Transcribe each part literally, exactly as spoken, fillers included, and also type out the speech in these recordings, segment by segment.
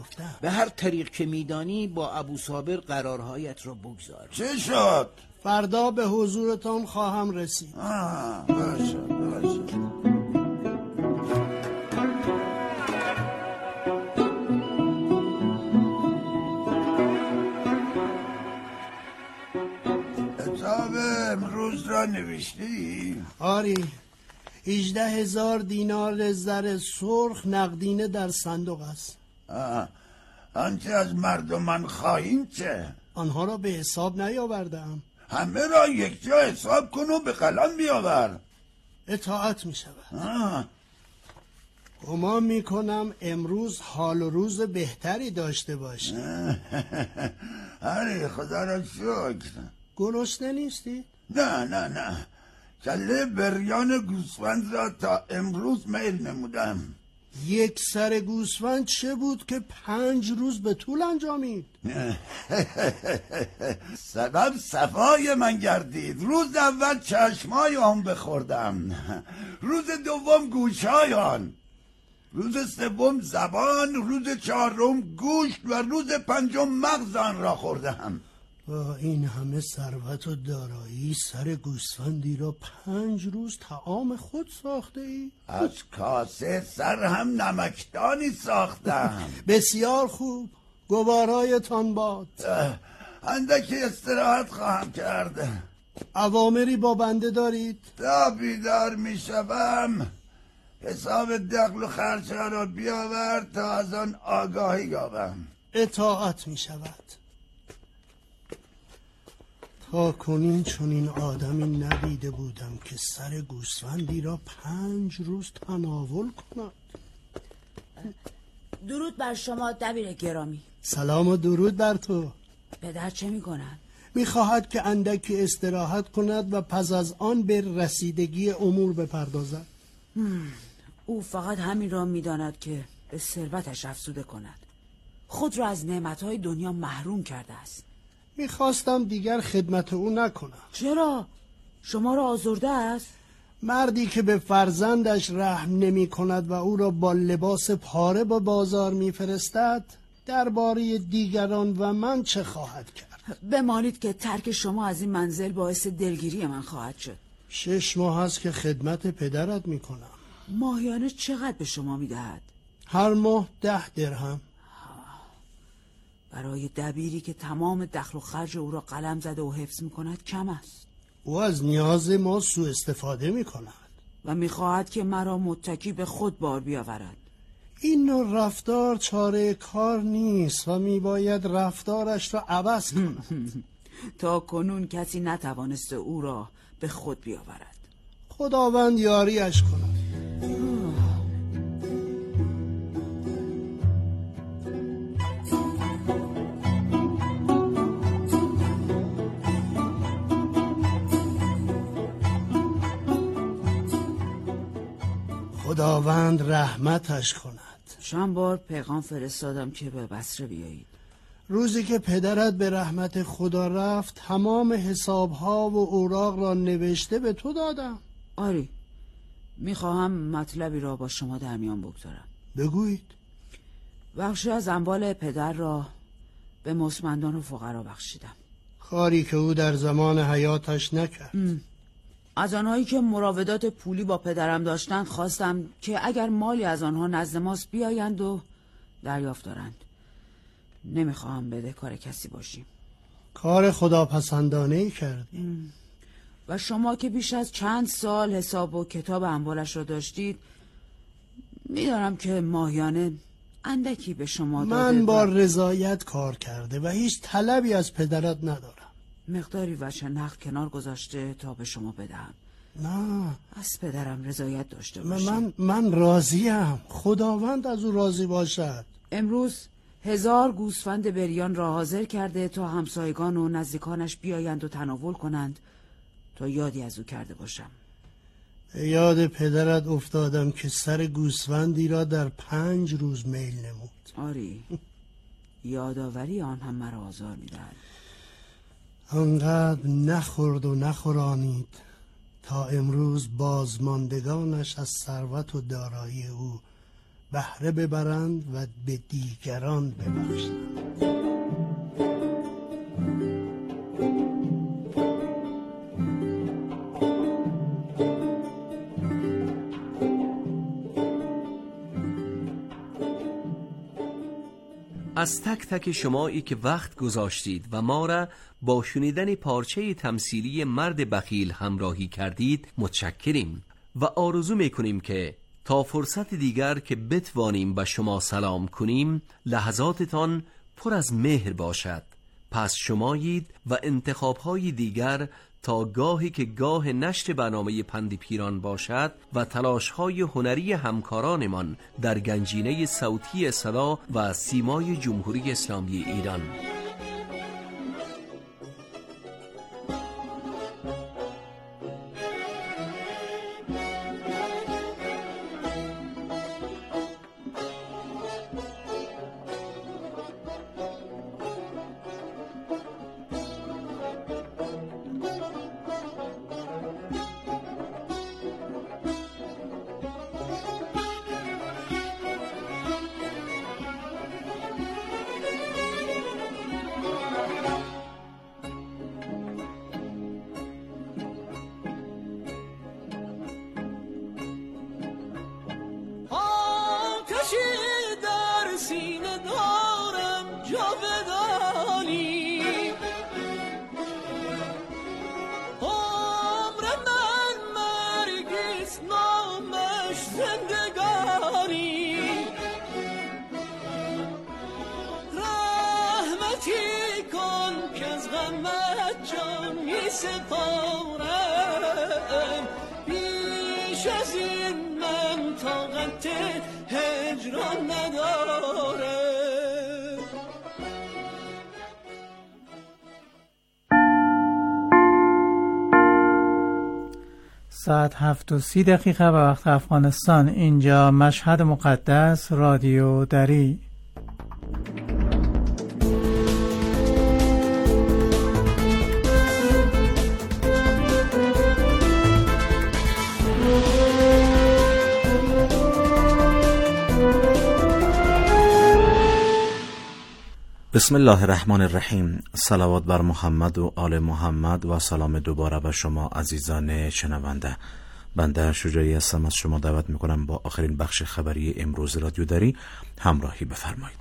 به هر طریق که میدانی با ابو صابر قرارهایت را بگذار. چه شد؟ فردا به حضورتان خواهم رسید. آه باشه باشه. کتاب امروز را نوشتی؟ آری، هجده هزار دینار زر سرخ نقدینه در صندوق است. آه. آنچه از مردمان خواهیم چه؟ آنها را به حساب نیاوردم. همه را یک جا حساب کن و به قلم بیاور. اطاعت می شود. گمان می کنم امروز حال و روز بهتری داشته باشی. آره خدا را شکر. گرسنه نیستی؟ نه نه نه، کله بریان گوسفند را تا امروز میل نمودم. یک سر گوسفند چه بود که پنج روز به طول انجامید؟ سبب صفای من گردید. روز اول چشمای آن بخوردم، روز دوم گوشایان، روز سوم زبان، روز چهارم گوشت و روز پنجم مغز آن را خوردم. با این همه ثروت و دارایی سر گوسفندی را پنج روز طعام خود ساخته ای؟ از کاسه سر هم نمکدانی ساختم. بسیار خوب، گوارایتان باد. اندکی استراحت خواهم کرد. اوامری با بنده دارید؟ تا بیدار می شوم حساب دخل و خرچها را بیاور تا از آن آگاهی یابم. اطاعت می شود. تا کنین چون این آدمی ندیده بودم که سر گوسفندی را پنج روز تناول کند. درود بر شما دبیر گرامی. سلام و درود بر تو. پدر چه می کنن؟ می خواهد که اندکی استراحت کند و پس از آن به رسیدگی امور بپردازد. او فقط همین را می داند که به ثروتش افزوده کند. خود را از نعمتهای دنیا محروم کرده است. میخواستم دیگر خدمت او نکنم. چرا؟ شما را آزرده است؟ مردی که به فرزندش رحم نمی کند و او را با لباس پاره به بازار میفرستد، درباره دیگران و من چه خواهد کرد؟ بمانید که ترک شما از این منزل باعث دلگیری من خواهد شد. شش ماه است که خدمت پدرت میکنم. ماهیانه چقدر به شما میدهد؟ هر ماه ده درهم. برای دبیری که تمام دخل و خرج او را قلم زده و حفظ میکند کم است. او از نیاز ما سوء استفاده میکند و میخواهد که مرا متکی به خود بار بیاورد. این نوع رفتار چاره کار نیست و میباید رفتارش را عوض کند. تا کنون کسی نتوانسته او را به خود بیاورد. خداوند یاریش کند. خداوند رحمتش کند. چند بار پیغام فرستادم که به بصره بیایید. روزی که پدرت به رحمت خدا رفت تمام حسابها و اوراق را نوشته به تو دادم. آری، میخواهم مطلبی را با شما در میان بگذارم. بگویید. بخشی از اموال پدر را به مستمندان و فقرا بخشیدم. کاری که او در زمان حیاتش نکرد. ام. از آنهایی که مراودات پولی با پدرم داشتند خواستم که اگر مالی از آنها نزد ماست بیایند و دریافت دارند. نمیخواهم بدهکار کسی باشیم. کار خداپسندانه‌ای کردی. و شما که بیش از چند سال حساب و کتاب اموالش را داشتید، میدانم که ماهیانه اندکی به شما داده. من با رضایت کار کرده و هیچ طلبی از پدرت ندارم. مقداری وجه نقد کنار گذاشته تا به شما بدهم. نه، از پدرم رضایت داشته باشم. من من راضیم. خداوند از او راضی باشد. امروز هزار گوسفند بریان را حاضر کرده تا همسایگان و نزدیکانش بیایند و تناول کنند تا یادی از او کرده باشم. یاد پدرت افتادم که سر گوسفندی را در پنج روز میل نمود. آری، یادآوری آن هم مرا آزار می‌دهد. آنقدر نخورد و نخورانید تا امروز بازماندگانش از ثروت و دارایی او بهره ببرند و به دیگران ببخشند. از تک تک شمایی که وقت گذاشتید و ما را با شنیدن پارچه تمثیلی مرد بخیل همراهی کردید متشکریم و آرزو میکنیم که تا فرصت دیگر که بتوانیم به شما سلام کنیم لحظاتتان پر از مهر باشد. پس شمایید و انتخاب‌های دیگر تا گاهی که گاه نشر برنامه پند پیران باشد و تلاش‌های هنری همکارانمان در گنجینه صوتی صدا و سیمای جمهوری اسلامی ایران. ساعت هفت و سی دقیقه به وقت افغانستان. اینجا مشهد مقدس، رادیو دری. بسم الله الرحمن الرحیم. صلوات بر محمد و آل محمد و سلام دوباره به شما عزیزان شنونده. بنده شجاعی هستم، از شما دعوت میکنم با آخرین بخش خبری امروز رادیو دری همراهی بفرمایید.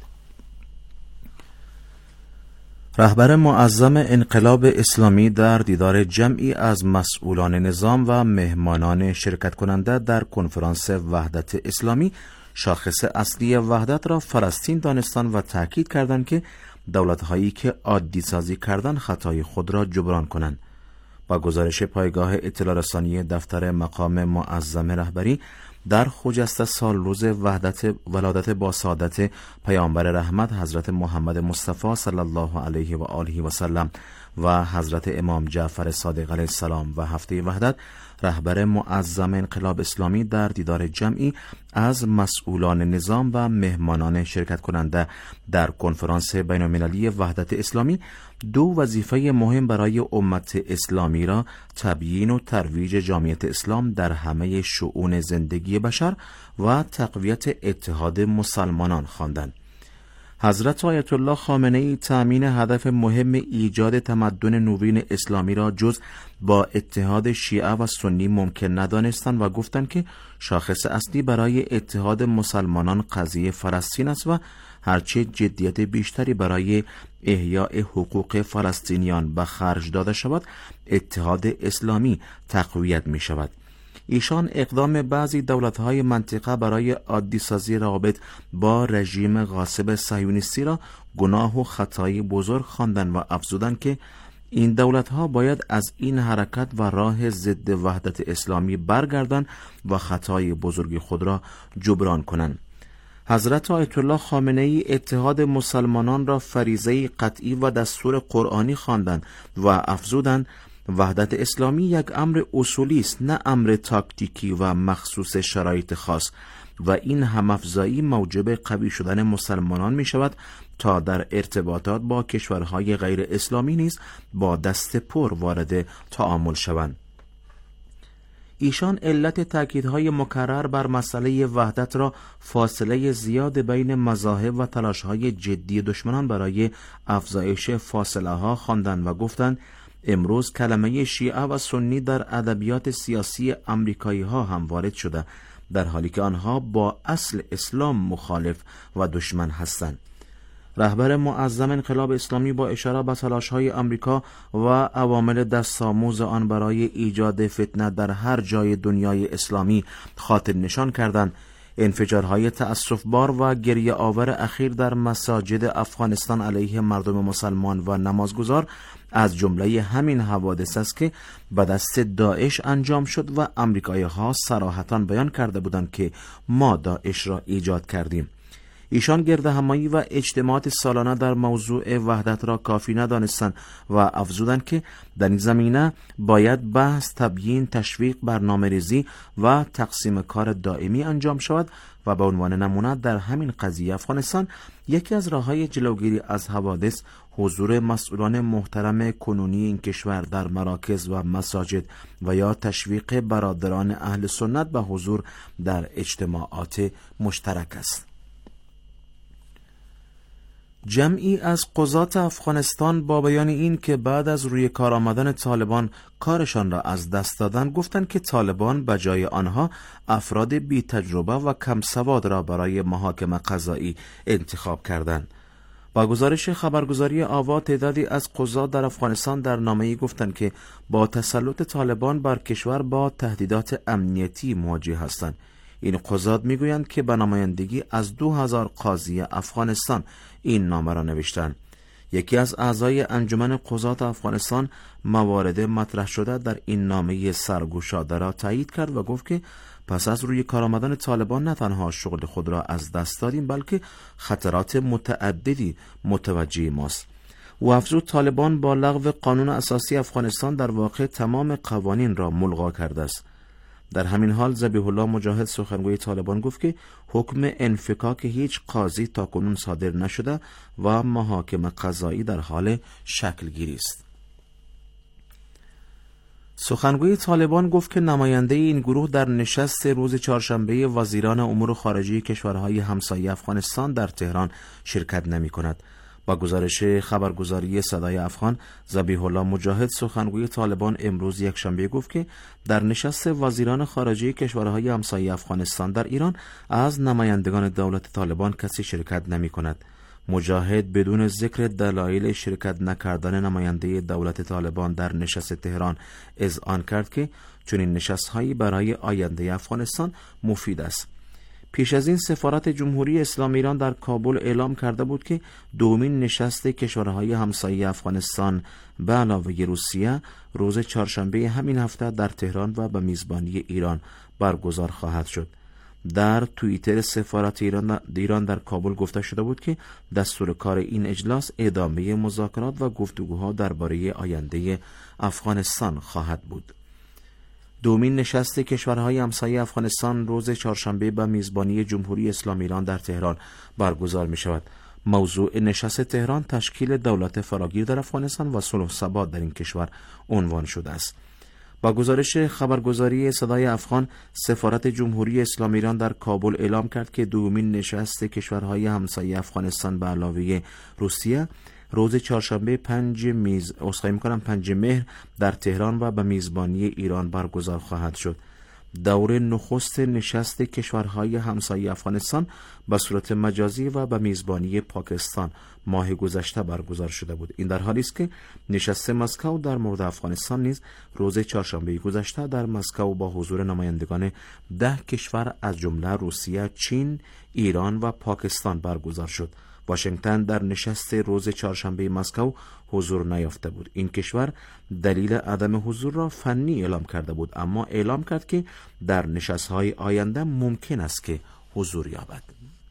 رهبر معظم انقلاب اسلامی در دیدار جمعی از مسئولان نظام و مهمانان شرکت کننده در کنفرانس وحدت اسلامی شاخص اصلی وحدت را فلسطین دانستند و تأکید کردند که دولت‌هایی که عادی سازی کردند خطای خود را جبران کنند. با گزارش پایگاه اطلاع رسانی دفتر مقام معظم رهبری در خجسته سال روز وحدت ولادت با سعادت پیامبر رحمت حضرت محمد مصطفی صلی الله علیه و آله و سلم و حضرت امام جعفر صادق علیه السلام و هفته وحدت، رهبر معظم انقلاب اسلامی در دیدار جمعی از مسئولان نظام و مهمانان شرکت کننده در کنفرانس بین‌المللی وحدت اسلامی دو وظیفه مهم برای امت اسلامی را تبیین و ترویج جامعیت اسلام در همه شؤون زندگی بشر و تقویت اتحاد مسلمانان خواندند. حضرت آیت الله خامنه‌ای تأمین هدف مهم ایجاد تمدن نوین اسلامی را جز با اتحاد شیعه و سنی ممکن ندانستند و گفتند که شاخص اصلی برای اتحاد مسلمانان قضیه فلسطین است و هرچه جدیت بیشتری برای احیاء حقوق فلسطینیان به خرج داده شود، اتحاد اسلامی تقویت می شود. ایشان اقدام بعضی دولت‌های منطقه برای عادی سازی روابط با رژیم غاصب صهیونیستی را گناه و خطای بزرگ خواندند و افزودند که این دولت‌ها باید از این حرکت و راه ضد وحدت اسلامی برگردند و خطای بزرگ خود را جبران کنند. حضرت آیت الله خامنه‌ای اتحاد مسلمانان را فریضه قطعی و دستور قرآنی خواندند و افزودند وحدت اسلامی یک امر اصولی است، نه امر تاکتیکی و مخصوص شرایط خاص، و این همافزایی موجب قوی شدن مسلمانان می شود تا در ارتباطات با کشورهای غیر اسلامی نیز با دست پر وارد تعامل شوند. ایشان علت تأکیدهای مکرر بر مسئله وحدت را فاصله زیاد بین مذاهب و تلاشهای جدی دشمنان برای افزایش فاصله ها خواندند و گفتند امروز کلمه شیعه و سنی در ادبیات سیاسی امریکایی ها هم وارد شده، در حالی که آنها با اصل اسلام مخالف و دشمن هستند. رهبر معظم انقلاب اسلامی با اشاره به تلاش‌های آمریکا و عوامل دست‌آموز آن برای ایجاد فتنه در هر جای دنیای اسلامی خاطر نشان کردند انفجارهای تأسف‌بار و گریه آور اخیر در مساجد افغانستان علیه مردم مسلمان و نمازگزار از جمله همین حوادث است که به دست داعش انجام شد و آمریکایی‌ها صراحتاً بیان کرده بودند که ما داعش را ایجاد کردیم. ایشان گردهمایی و اجتماعات سالانه در موضوع وحدت را کافی ندانستند و افزودند که در این زمینه باید بحث، تبیین، تشویق، برنامه‌ریزی و تقسیم کار دائمی انجام شود و به عنوان نمونه در همین قضیه افغانستان یکی از راه‌های جلوگیری از حوادث حضور مسئولان محترم کنونی این کشور در مراکز و مساجد و یا تشویق برادران اهل سنت به حضور در اجتماعات مشترک است. جمعی از قضات افغانستان با بیان این که بعد از روی کار آمدن طالبان کارشان را از دست دادن گفتند که طالبان به جای آنها افراد بی تجربه و کم سواد را برای محاکمه قضایی انتخاب کردند. با گزارش خبرگزاری آوا تعدادی از قضات در افغانستان در نامه‌ای گفتند که با تسلط طالبان بر کشور با تهدیدات امنیتی مواجه هستند. این قضات میگویند که به نمایندگی از دو هزار قاضی افغانستان این نامه را نوشتند. یکی از اعضای انجمن قضات افغانستان موارد مطرح شده در این نامه سرگشاده را تایید کرد و گفت که پس از روی کار آمدن طالبان نه تنها شغل خود را از دست دادیم بلکه خطرات متعددی متوجه ماست. و افزود طالبان با لغو قانون اساسی افغانستان در واقع تمام قوانین را ملغا کرده است. در همین حال ذبیح الله مجاهد سخنگوی طالبان گفت که حکم انفکاک هیچ قاضی تاکنون صادر نشده و محاکمه قضایی در حال شکل گیری است. سخنگوی طالبان گفت که نماینده این گروه در نشست روز چهارشنبه وزیران امور خارجه کشورهای همسایه افغانستان در تهران شرکت نمی کند. با گزارش خبرگزاری صدای افغان، ذبیح الله مجاهد سخنگوی طالبان امروز یکشنبه گفت که در نشست وزیران خارجه کشورهای همسایه افغانستان در ایران از نمایندگان دولت طالبان کسی شرکت نمی کند. مجاهد بدون ذکر دلایل شرکت نکردن نماینده دولت طالبان در نشست تهران اذعان کرد که چنین نشست‌هایی برای آینده افغانستان مفید است. پیش از این سفارت جمهوری اسلامی ایران در کابل اعلام کرده بود که دومین نشست کشورهای همسایه افغانستان به علاوه روسیه روز چهارشنبه همین هفته در تهران و به میزبانی ایران برگزار خواهد شد. در توییتر سفارت ایران ایران در کابل گفته شده بود که دستور کار این اجلاس ادامه مذاکرات و گفتگوها درباره آینده افغانستان خواهد بود. دومین نشست کشورهای همسایه افغانستان روز چهارشنبه به میزبانی جمهوری اسلامی ایران در تهران برگزار می شود. موضوع نشست تهران تشکیل دولت فراگیر در افغانستان و صلح و ثبات در این کشور عنوان شده است. با گزارش خبرگزاری صدای افغان، سفارت جمهوری اسلامی ایران در کابل اعلام کرد که دومین نشست کشورهای همسایه افغانستان به علاوه روسیه روز چهارشنبه پنج میز اسخای میکنم پنج مهر در تهران و به میزبانی ایران برگزار خواهد شد. دور نخست نشست کشورهای همسایه افغانستان به صورت مجازی و به میزبانی پاکستان ماه گذشته برگزار شده بود. این در حالی است که نشست مسکو در مورد افغانستان نیز روز چهارشنبه گذشته در مسکو با حضور نمایندگان ده کشور از جمله روسیه، چین، ایران و پاکستان برگزار شد. واشنگتن در نشست روز چهارشنبه مسکو حضور نیافته بود. این کشور دلیل عدم حضور را فنی اعلام کرده بود، اما اعلام کرد که در نشست‌های آینده ممکن است که حضور یابد.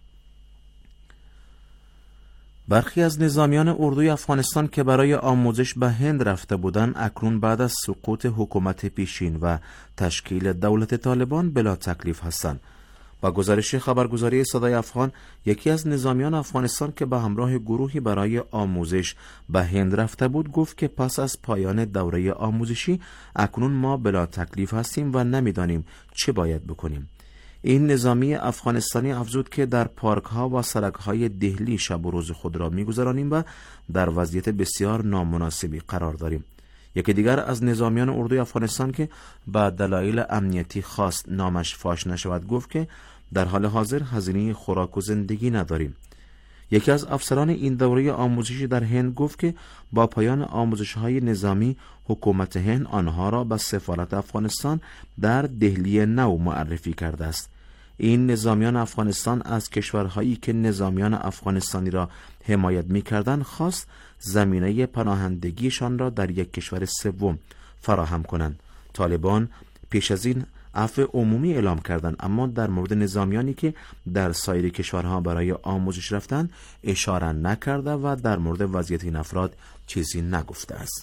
برخی از نظامیان اردوی افغانستان که برای آموزش به هند رفته بودند اکنون بعد از سقوط حکومت پیشین و تشکیل دولت طالبان بلا تکلیف هستند. با گزارش خبرگزاری صدای افغان، یکی از نظامیان افغانستان که به همراه گروهی برای آموزش به هند رفته بود گفت که پس از پایان دوره آموزشی اکنون ما بلا تکلیف هستیم و نمیدانیم چه باید بکنیم. این نظامی افغانستانی افزود که در پارک ها و سرک های دهلی شب و روز خود را میگذرانیم و در وضعیت بسیار نامناسبی قرار داریم. یکی دیگر از نظامیان اردوی افغانستان که با دلایل امنیتی خواست نامش فاش نشود گفت که در حال حاضر هزینه خوراک و زندگی نداریم. یکی از افسران این دوره آموزشی در هند گفت که با پایان آموزش‌های نظامی حکومت هند آنها را به سفارت افغانستان در دهلی نو معرفی کرده است. این نظامیان افغانستان از کشورهایی که نظامیان افغانستانی را حمایت می‌کردند خواست زمینه پناهندگیشان را در یک کشور سوم فراهم کنند. طالبان پیش از این عفو عمومی اعلام کردند، اما در مورد نظامیانی که در سایر کشورها برای آموزش رفتند اشاره نکرده و در مورد وضعیت این افراد چیزی نگفته است.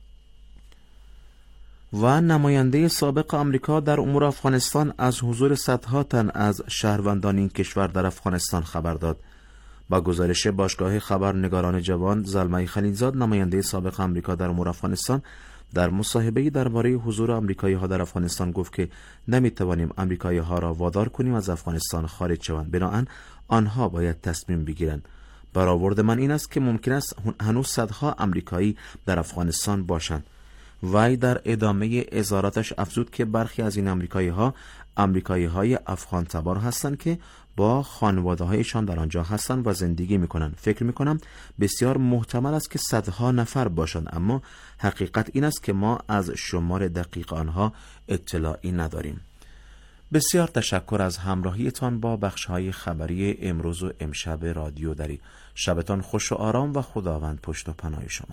و نماینده سابق آمریکا در امور افغانستان از حضور صدها تن از شهروندان این کشور در افغانستان خبر داد. با گزارش باشگاه خبرنگاران جوان، زلمه خلیلزاد، نماینده سابق آمریکا در امور افغانستان، در مصاحبه‌ای درباره حضور آمریکایی‌ها در افغانستان گفت که نمی‌توانیم آمریکایی‌ها را وادار کنیم از افغانستان خارج شوند، بنابراین آنها باید تصمیم بگیرند. برآورد من این است که ممکن است هنوز صدها آمریکایی در افغانستان باشند. وی در ادامه اظهاراتش افزود که برخی از این آمریکایی‌ها آمریکایی‌های افغان تبار هستند که با خانواده‌هایشان در آنجا هستند و زندگی می‌کنند. فکر می‌کنم بسیار محتمل است که صدها نفر باشند، اما حقیقت این است که ما از شمار دقیق آنها اطلاعی نداریم. بسیار تشکر از همراهیتان با بخش‌های خبری امروز و امشب رادیو دری. شبتان خوش و آرام و خداوند پشت و پناه شما.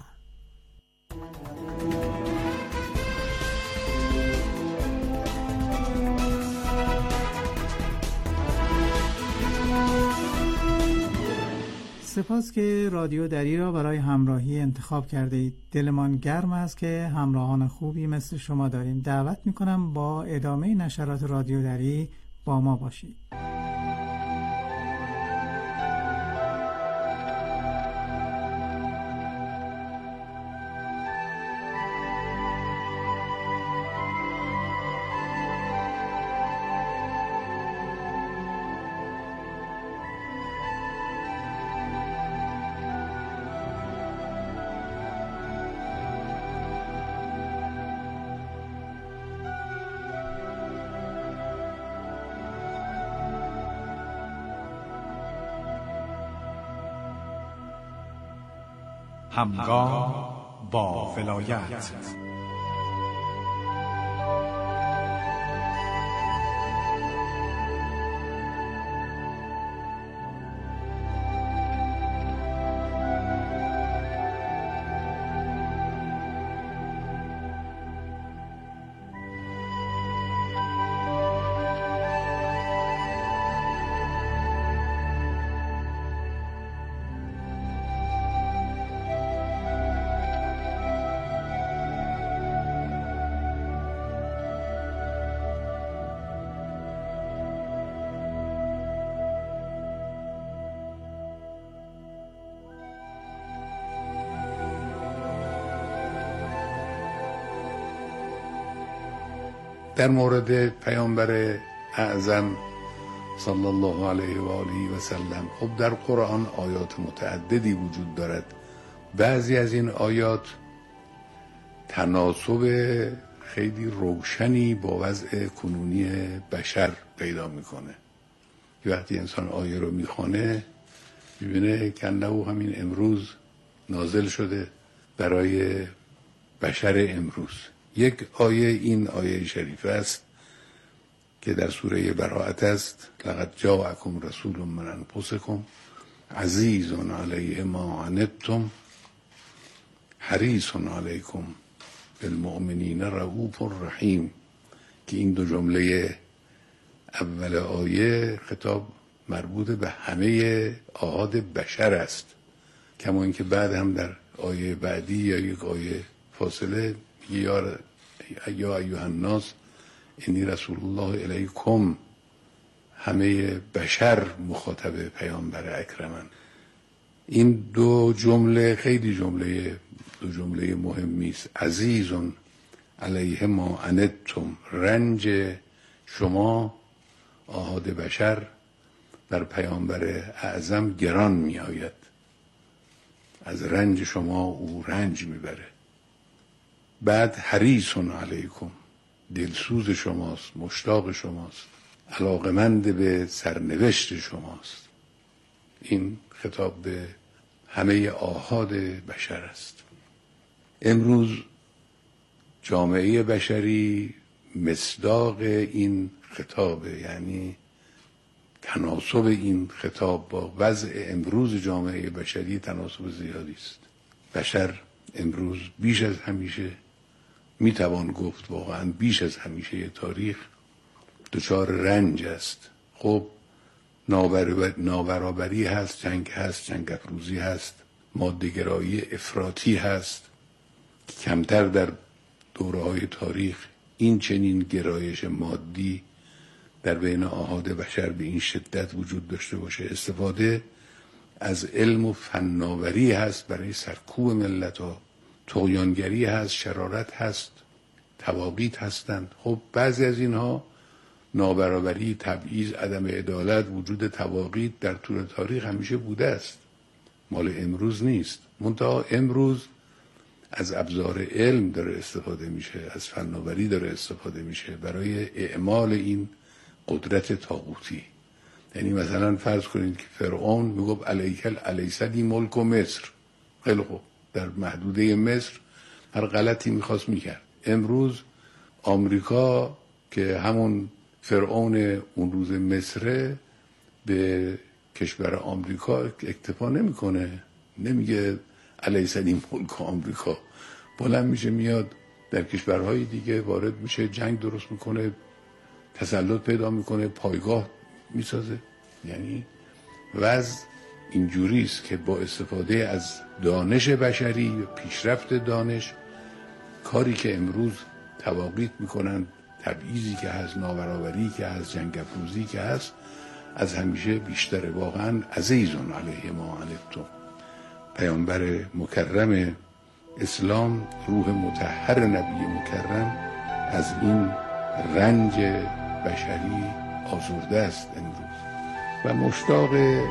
سپاس که رادیو دری را برای همراهی انتخاب کرده اید. دلمان گرم است که همراهان خوبی مثل شما داریم. دعوت میکنم با ادامه نشرات رادیو دری با ما باشید. همگام با ولایت. در مورد پیامبر اعظم صلی الله علیه و آله و سلم، خب در قرآن آیات متعددی وجود دارد. بعضی از این آیات تناسب خیلی روشنی با وضع کنونی بشر پیدا میکنه. وقتی انسان آیه رو میخونه میبینه که انه همین امروز نازل شده برای بشر امروز. یک آیه این آیه شریفه است که در سوره براءت است. لقد جاءکم رسول من انفسکم عزیز علیه ما عنتم حریص علیکم بالمؤمنین رؤوف رحیم، که این دو جمله اول آیه خطاب مربوط به همه احاد بشر است، کما اینکه بعد هم در آیه بعدی یا یک آیه فاصله یا یا ایها الناس انی رسول الله الیکم همه بشر مخاطب پیامبر اکرمن. این دو جمله خیلی جمله دو جمله مهمی است. عزیزون علیه ما عنتم، رنج شما آحاد بشر بر پیامبر اعظم گران می آید. از رنج شما او رنج میبره. بعد حریصون علیکم، دلسوز شماست، مشتاق شماست، علاقمند به سرنوشت شماست. این خطاب به همه آحاد بشر است. امروز جامعه بشری مصداق این خطابه، یعنی تناسب این خطاب با وضع امروز جامعه بشری تناسب زیادی است. بشر امروز بیش از همیشه، میتوان گفت واقعا بیش از همیشه تاریخ، دچار رنج است. خب نابرابری هست، جنگ هست، جنگ افروزی هست، ماده‌گرایی افراطی هست. کمتر در دوره‌های تاریخ این چنین گرایش مادی در بین آحاد بشر به این شدت وجود داشته باشه. استفاده از علم و فناوری هست برای سرکوب ملت ها، طغیانگری هست، شرارت هست، تواقیت هستند. خب بعضی از اینها نابرابری، تبعیض، عدم عدالت، وجود تواقیت در طول تاریخ همیشه بوده است، مال امروز نیست. منتها امروز از ابزار علم داره استفاده میشه، از فناوری داره استفاده میشه برای اعمال این قدرت طاغوتی. یعنی مثلا فرض کنید که فرعون میگفت علیکل علیسدی ملک و مصر، خیلی خوب، در محدوده مصر هر غلطی میخواست میکرد. امروز آمریکا که همون فرعون اون روز مصره به کشور آمریکا اکتفا نمیکنه، نمیگه علیسدی ملک آمریکا، بلند میشه میاد در کشورهای دیگه وارد میشه، جنگ درست میکنه، تسلط پیدا میکنه، پایگاه میسازه. یعنی وضع اینجوری است که با استفاده از دانش بشری و پیشرفت دانش، کاری که امروز تواقیت میکنن، تبعیضی که هست، نابرابری که هست، جنگ افروزی که هست، از همیشه بیشتره. واقعا عزیزون علیه ما عنتم. پیامبر مکرم اسلام، روح مطهر نبی مکرم، از این رنج بشری آزرده است امروز و مشتاق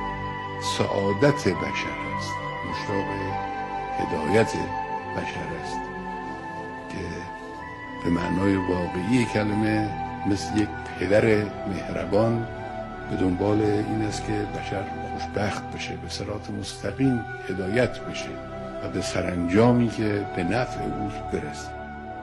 سعادت بشر است، مشتاق هدایت بشر است که به معنای واقعی کلمه مثل یک پدر مهربان به دنبال این است که بشر خوشبخت بشه، به صراط مستقیم هدایت بشه و به سرانجامی که به نفع اوست برسه.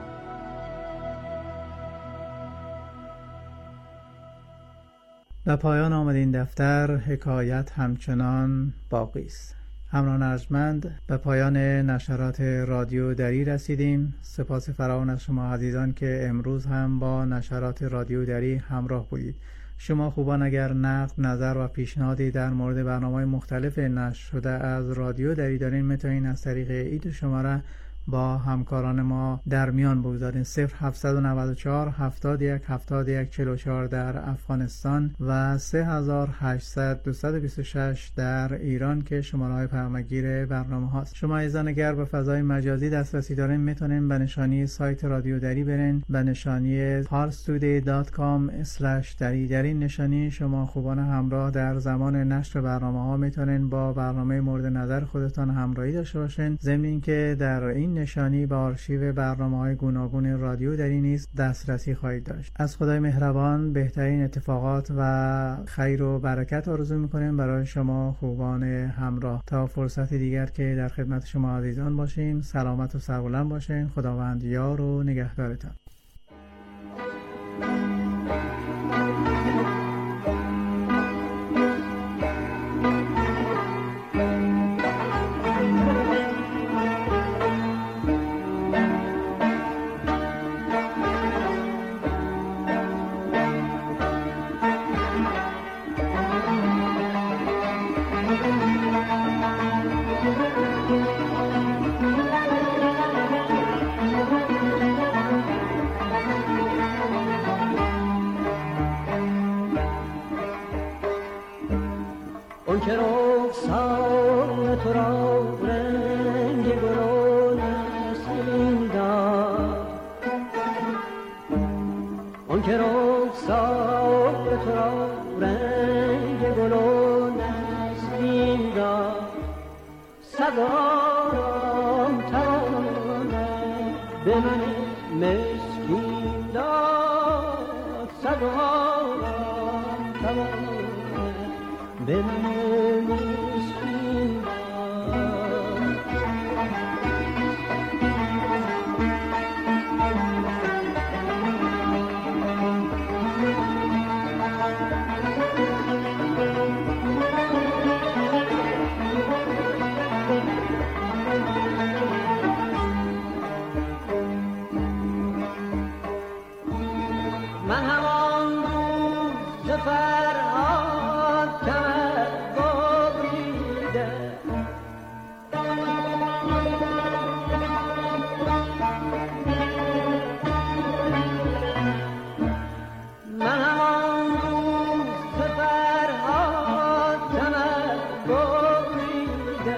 و پایان آمد این دفتر. حکایت همچنان باقی است. همراهان ارجمند، به پایان نشرات رادیو دری رسیدیم. سپاس فراوان از شما عزیزان که امروز هم با نشرات رادیو دری همراه بودید. شما خوبان اگر نقد، نظر و پیشنهادی در مورد برنامه‌های مختلف نشر شده از رادیو دری دارین، میتونین از طریق ایت شماره با همکاران ما در میان بگذارین. صفر هفتصد و نود و چهار هفتاد و یک هفتاد و یک چهل و چهار در افغانستان و سه هزار و هشتصد دویست و بیست و شش در ایران که شماره های پیامگیر برنامه هاست. شما عزیزان اگر به فضای مجازی دسترسی دارین، میتونین به نشانی سایت رادیو دری برین، به نشانی پارستودی دات کام اسلش دری. در این نشانی شما خوبان همراه در زمان نشر برنامه ها میتونین با برنامه مورد نظر خودتان همراهی داشته باشین. ضمن اینکه در این نشانی به آرشیو برنامه‌های گوناگون رادیو دری نیز دسترسی خواهید داشت. از خدای مهربان بهترین اتفاقات و خیر و برکت آرزو می‌کنیم برای شما خوبان همراه. تا فرصت دیگر که در خدمت شما عزیزان باشیم، سلامت و سربلند باشین. خداوند یار و نگهدارتان. رنگ گل و نسرین داد، آن که رخسار تو را رنگ گل و نسرین داد، سگارم توانم به من مسکین داد، سگارم توانم به من مسکین داد. من همان روز فرهاد کمر بریده، من همان روز فرهاد کمر بریده،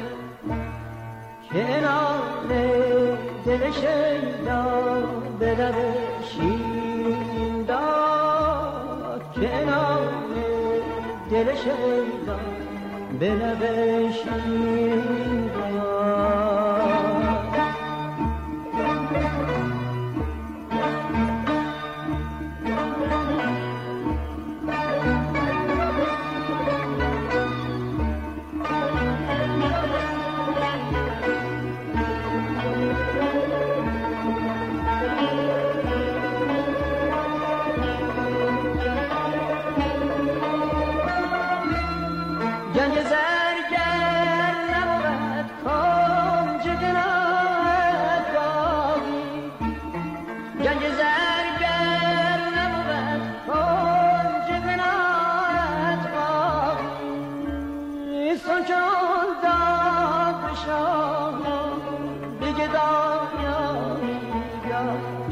کنار دل شیدا به لب شیرین داد، کنار دل شیدا به لب شیرین داد. گنج زرگر نبود کنج دلت باقی، گنج زرگر نبود کنج دلت باقی، سان چون داد بشام بگه دانیاری یاد.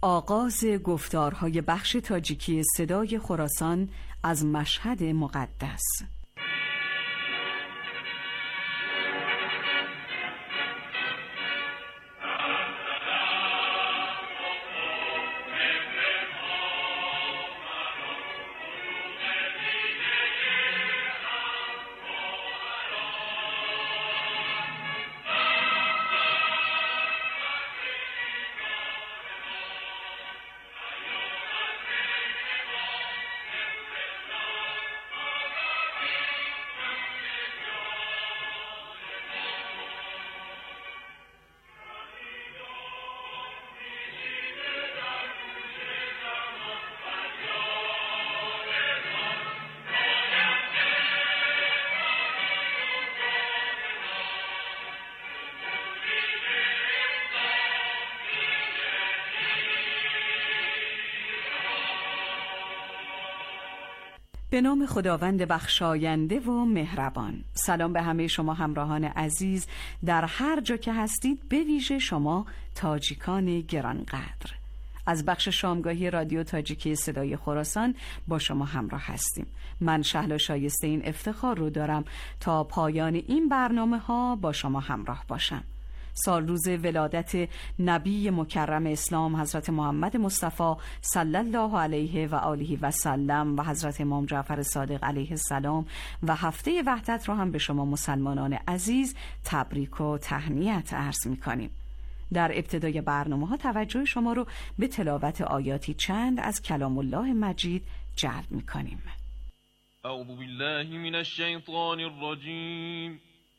آغاز گفتارهای بخش تاجیکی صدای خراسان از مشهد مقدس. به نام خداوند بخشاینده و مهربان. سلام به همه شما همراهان عزیز در هر جا که هستید، به ویژه شما تاجیکان گرانقدر. از بخش شامگاهی رادیو تاجیکی صدای خراسان با شما همراه هستیم. من شهلا شایسته این افتخار رو دارم تا پایان این برنامه ها با شما همراه باشم. سال روز ولادت نبی مکرم اسلام حضرت محمد مصطفی صلی الله علیه و آله و سلم و حضرت امام جعفر صادق علیه السلام و هفته وحدت را هم به شما مسلمانان عزیز تبریک و تهنیت عرض می کنیم. در ابتدای برنامه ها توجه شما رو به تلاوت آیاتی چند از کلام الله مجید جلب می کنیم. اعوذ بالله من الشیطان الرجیم.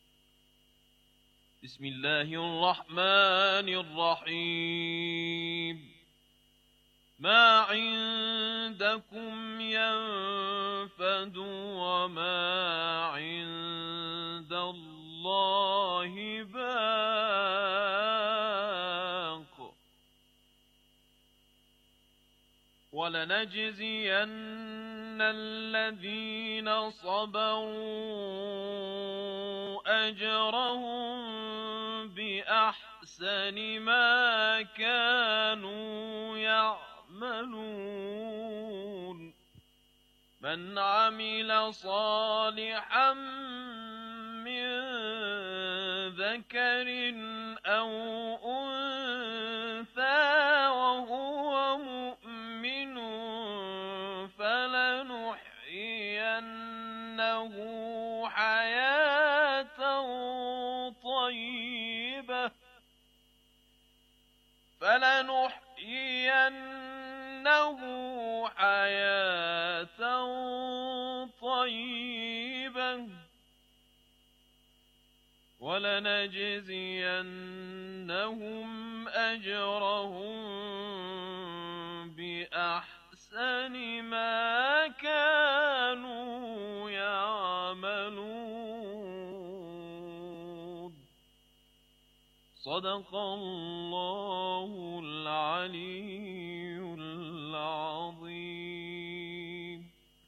بسم الله الرحمن الرحیم. ما عندكم ينفد وما عند الله باق ولنجزين الذين صبروا أجرهم بأحسن ما كانوا يعملون. من عمل صالحا من ذكر أو أنثى وهو مؤمن فلنحيينه حياة طيبة فلنحيينه حياة طيبة ولنجزينهم أجرهم بأحسن ما كانوا يعملون. صدق الله العلي العظيم.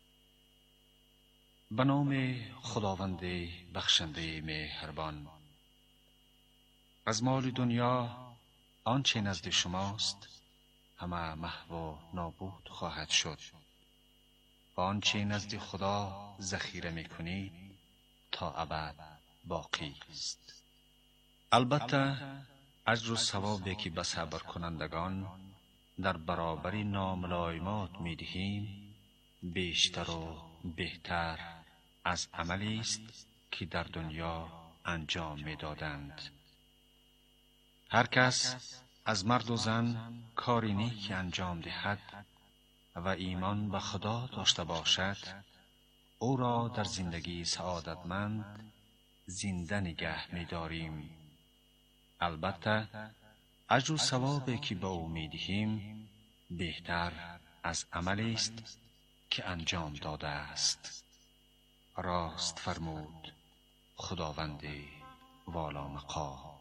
به نام خداوند بخشنده مهربان. از مال دنیا آنچه نزد شماست همه محو و نابود خواهد شد و آنچه نزد خدا ذخیره میکنید تا ابد باقی است. البته اجر و ثوابی که به صبر کنندگان در برابر ناملایمات میدهیم بیشتر و بهتر از عملی است که در دنیا انجام میدادند. هر کس از مرد و زن کاری نیک انجام دهد و ایمان به خدا داشته باشد، او را در زندگی سعادتمند زنده نگه می‌داریم. البته اجر و ثوابی که به او می‌دهیم بهتر از عملی است که انجام داده است. راست فرمود خداوند والا مقام.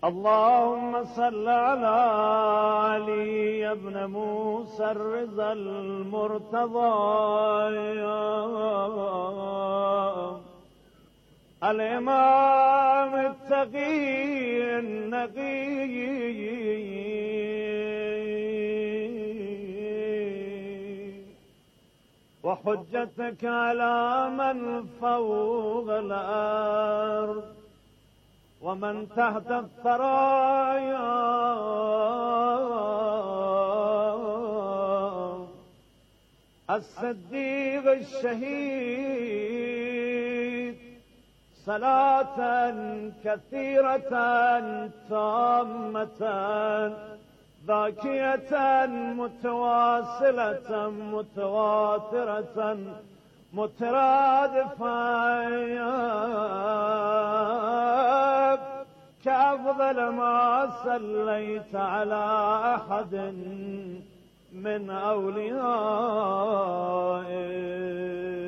اللهم صل على علي ابن موسى الرضا المرتضى الإمام التقي النقي وحجتك على من فوق الأرض ومن تحت الثرايا الصديق الشهيد صلاة كثيرة تامة باكية متواصلة متواترة مترادفة كأفضل ما صليت على أحد من أوليائك.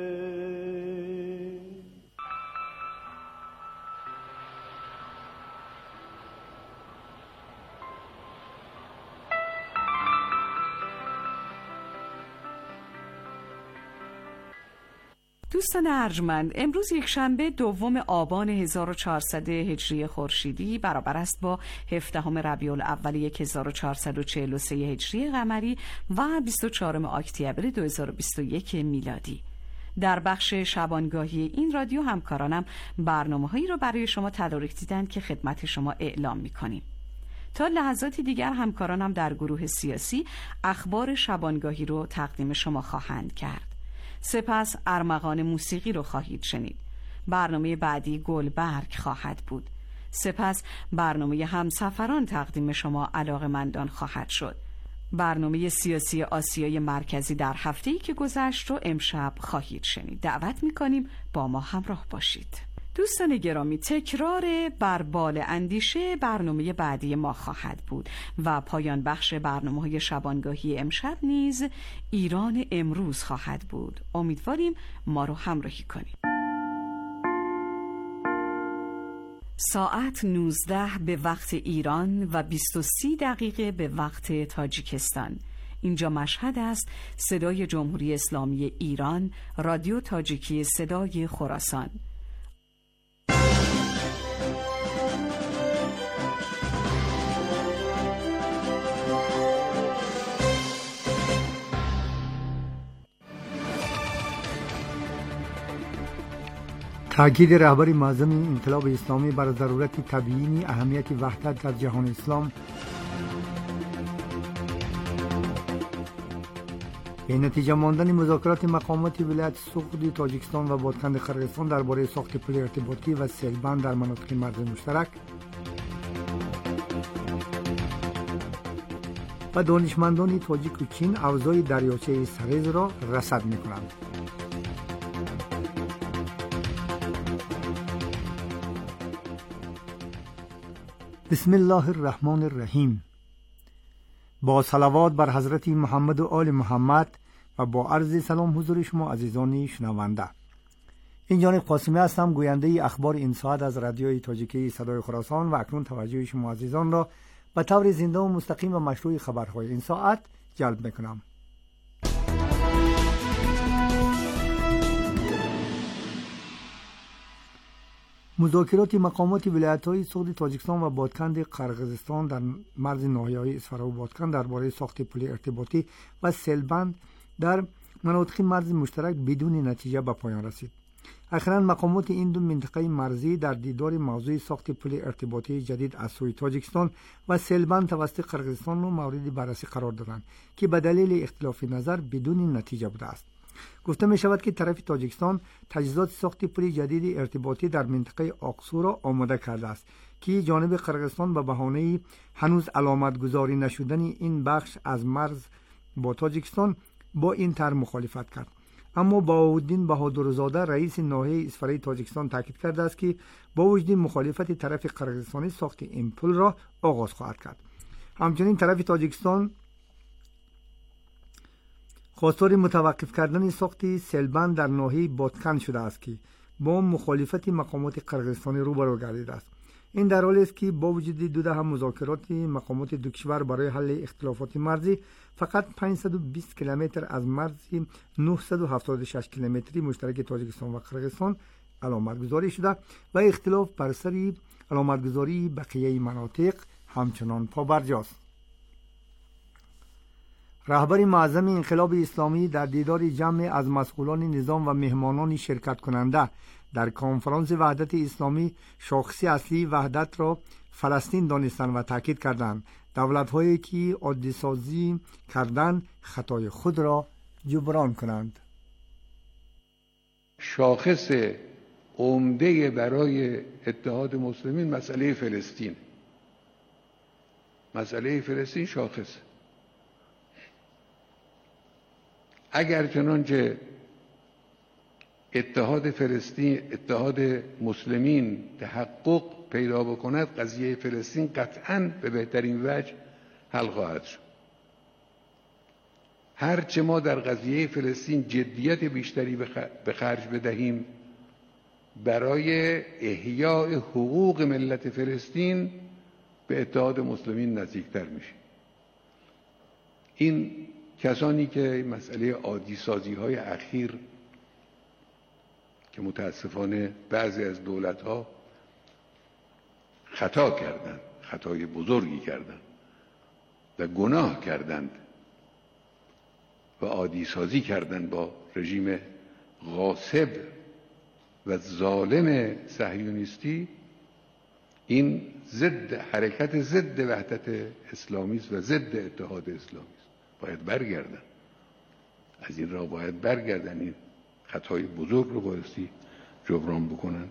دوستان ارجمند، امروز یک شنبه دوم آبان هزار و چهارصد هجری خورشیدی برابر است با هفدهم ربیع الاول هزار و چهارصد و چهل و سه هجری قمری و بیست و چهارم اکتبر دو هزار و بیست و یک میلادی. در بخش شبانگاهی این رادیو همکارانم برنامه‌هایی را برای شما تدارک دیدند که خدمت شما اعلام می‌کنیم. تا لحظاتی دیگر همکارانم در گروه سیاسی اخبار شبانگاهی رو تقدیم شما خواهند کرد. سپس ارمغان موسیقی رو خواهید شنید. برنامه بعدی گلبرگ خواهد بود. سپس برنامه همسفران تقدیم شما علاقه‌مندان خواهد شد. برنامه سیاسی آسیای مرکزی در هفته‌ای که گذشت رو امشب خواهید شنید. دعوت می‌کنیم با ما همراه باشید. دوستان گرامی، تکرار بر بال اندیشه برنامه بعدی ما خواهد بود و پایان بخش برنامه‌های شبانگاهی امشب نیز ایران امروز خواهد بود. امیدواریم ما رو همراهی کنید. ساعت نوزده به وقت ایران و بیست و سه دقیقه به وقت تاجیکستان. اینجا مشهد است. صدای جمهوری اسلامی ایران، رادیو تاجیکی صدای خراسان. تاکید رهبر معظم انقلاب اسلامی بر ضرورت تبیین اهمیت وحدت در جهان اسلام. به نتیجه ماندن مذاکرات مقامات ولایت سوخدی تاجیکستان و بادکند قرقیزستان درباره ساخت پل ارتباطی و سیلبند در مناطق مرز مشترک و دانشمندان تاجیک و چین اوضاع دریاچه سرز را رصد می‌کنند. بسم الله الرحمن الرحیم. با صلوات بر حضرت محمد و آل محمد و با عرض سلام حضور شما عزیزان شنونده. این جانب قاسمی هستم، گوینده اخبار این ساعت از رادیوی تاجیکی صدای خراسان و اکنون توجه شما عزیزان را به طور زنده و مستقیم و مشروع خبرهای این ساعت جلب میکنم. مذاکرات مقامات ولایت‌های سوخت تاجیکستان و بادکند قرقیزستان در مرز ناحیه‌های اصفهان و بادکند درباره ساخت پل ارتباطی و سیلبند در مناطق مرز مشترک بدون نتیجه به پایان رسید. اخیراً مقامات این دو منطقه مرزی در دیدار موضوع ساخت پل ارتباطی جدید از سوی تاجیکستان و سیلبند توسط قرقیزستان را مورد بررسی قرار دادند که به دلیل اختلاف نظر بدون نتیجه بوده است. گفته می شود که طرف تاجیکستان تجهیزات ساخت پل جدید ارتباطی در منطقه آقسو را آماده کرده است که جانب قرقیزستان به بهانه هنوز علامت گذاری نشدن این بخش از مرز با تاجیکستان با این طرح مخالفت کرد. اما بهاءالدین بهادرزاده رئیس ناحیه اصفهان تاجیکستان تاکید کرده است که با وجود مخالفت طرف قرقیزستانی ساخت این پل را آغاز خواهد کرد. همچنین طرف تاجیکستان خواستار متوقف کردن ساخت سیلبند در ناحیه بادکند شده است که با مخالفت مقامات قرقیزستانی روبرو گردیده است. این در حالی است که با وجود دو دهه مذاکرات مقامات دو کشور برای حل اختلافات مرزی، فقط پانصد و بیست کیلومتر از مرز نهصد و هفتاد و شش کیلومتری مشترک تاجیکستان و قرقیزستان علامتگذاری شده و اختلاف بر سر علامتگذاری بقیه مناطق همچنان پابرجاست. رهبر معظم انقلاب اسلامی در دیدار جمع از مسئولان نظام و مهمانان شرکت کننده در کنفرانس وحدت اسلامی شاخص اصلی وحدت را فلسطین دانستند و تاکید کردند دولت‌هایی که عادی سازی کردند خطای خود را جبران کنند. شاخص عمده برای اتحاد مسلمین مسئله فلسطین مسئله فلسطین شاخص. اگر چنانچه اتحاد فلسطین اتحاد مسلمین تحقق پیدا بکند، قضیه فلسطین قطعاً به بهترین وجه حل خواهد شد. هرچه ما در قضیه فلسطین جدیت بیشتری به خرج بدهیم برای احیاء حقوق ملت فلسطین، به اتحاد مسلمین نزدیکتر میشیم. این کسانی که مسئله عادی سازی های اخیر که متاسفانه بعضی از دولت ها خطا کردند، خطای بزرگی کردند و گناه کردند و عادی سازی کردند با رژیم غاصب و ظالم صهیونیستی، این ضد حرکت ضد وحدت اسلامی است و ضد اتحاد اسلامی است. باید برگردن از این راه، باید برگردن، این خطای بزرگ رو بایستی جبران بکنن.